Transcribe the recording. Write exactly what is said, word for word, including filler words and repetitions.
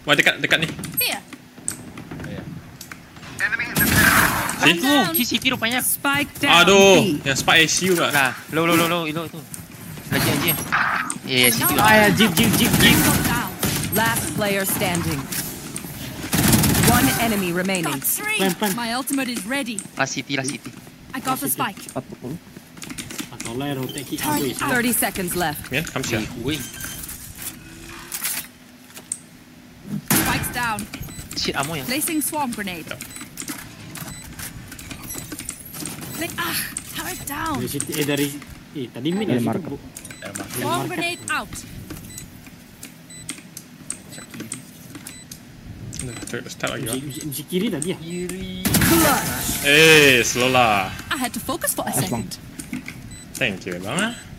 Wah, dekat dekat ni. Here. Si? Oh, K C T rupanya. Spike down. Aduh, B. yang spike I C U pula. Lah, low low low low itu itu. Lagi lagi. Ya, ya, situ. Ah, jeep, jeep, jeep, jeep. Down. Last player standing. One enemy remaining. Got three. Plan, plan. My ultimate is ready. Lah City, lah City. I got the spike. Apa pun? Atau lah rotate kick Turret habis. out. thirty seconds left. Mian, come Eh, here. woi. Spike's down. Shit, amo yang. Placing swarm grenade. Like, ah, turret down. Dari situ, eh dari eh tadi mid Dari dari market. situ. Swarm grenade out. Dah, turret start lagi lah. Mesti mesti kiri tadi ya. Eh, slow lah. I had to focus for a Nice one. second. Thank you, bang.